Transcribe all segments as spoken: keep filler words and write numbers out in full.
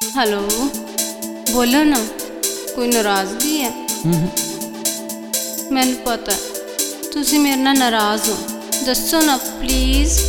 Hello, बोलो ना, कोई नाराजगी है? मैंने पता है तुसी मेरे नाल नाराज हो, दसो ना प्लीज़।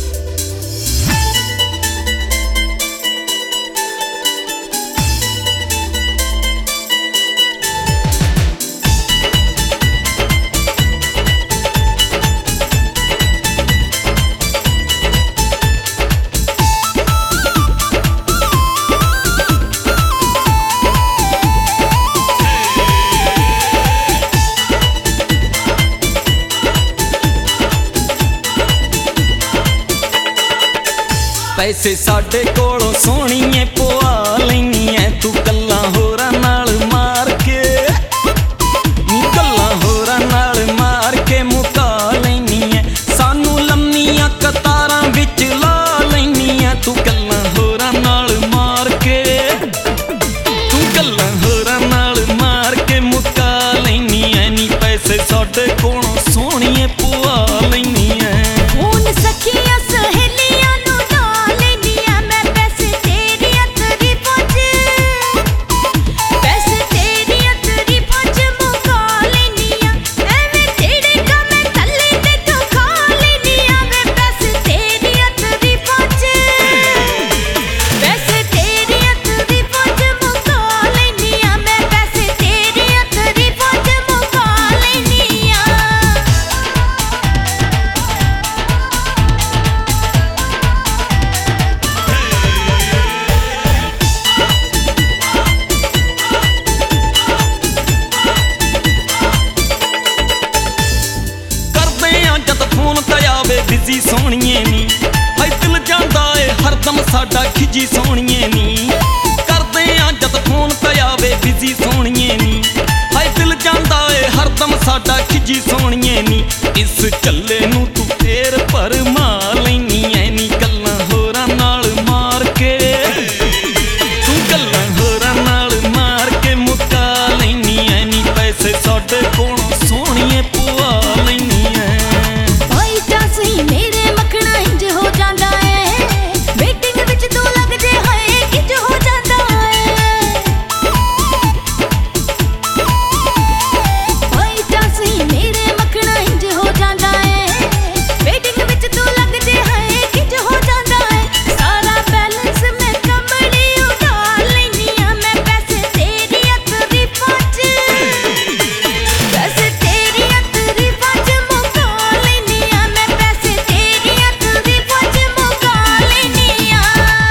पैसे साडे कोलों सोहणीए पवा लैनी ऐ, तू गल्लां होरां नाल मार के नी गल्लां होरां नाल मार के मुका लैनी ऐ, सानू लम्मियां कतारां विच ला लैनी ऐ, तू गल्लां होरां नाल मार के तू गल्लां होरां नाल मार के मुका लैनी ऐ नी। पैसे साडे कोलों सोहणीए पवा लैनी ऐ। हुण सखियां सहेलियां बिजी सोहणीए नी, हाय दिल जांदा ए हरदम साडा खिजी सोहणीए नी। करदे आ जद फोन ते आवे बिजी सोहणीए नी, हाय दिल जांदा ए हरदम साडा खिजी सोहणीए नी। इस चले नू तू फेर भरमा लैनी ऐ नी, गल्लां होरां नाल मार के तू गल्लां होरां नाल मार के मुका लैनी ऐ नी। पैसे साडे कोलों सोहणीए पवा लैनी ऐ। मेरे मखना इंज हो जांदा है, वेटिंग विच तू लग जे हाय किंज हो जांदा है। भाई चासी मेरे मखना इंज हो जांदा है, वेटिंग विच तू लग जे हाय किंज हो जांदा है। सारा बैलेंस मैं कमड़ी उड़ा लैनी आ, मैं पैसे तेरी अतरी पच पैसे तेरी अतरी पच मुका लैनी आ, मैं पैसे तेरी अतरी पच मुका लैनी आ।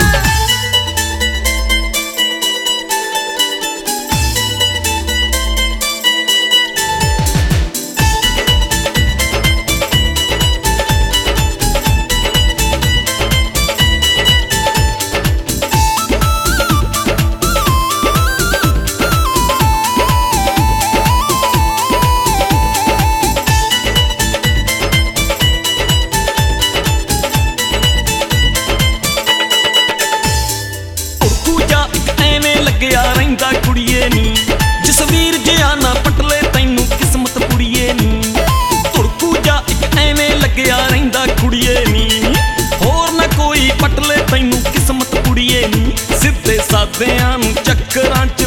लग्या रहिंदा कुड़िए नी, जसवीर जिहा ना पटले तैनू किस्मत पुड़िए नी। धुड़कू जा इक एवें लग्या रहिंदा कुड़िए नी, होर ना कोई पटले तैनू किस्मत पुड़िए नी। सिद्धे सादियां नू चक्करां